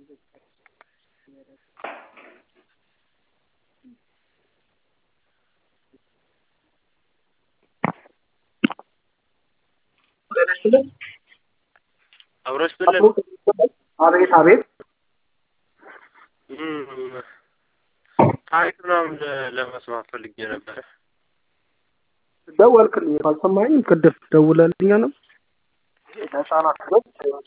አብሮስ ብለን አቤት ታሪክናም ለመስማት ፈልጌ ነበር። ደወልክልኝ ካልሰማኸኝ ቅድም ደውለልኝ ነው ለሳናት ነው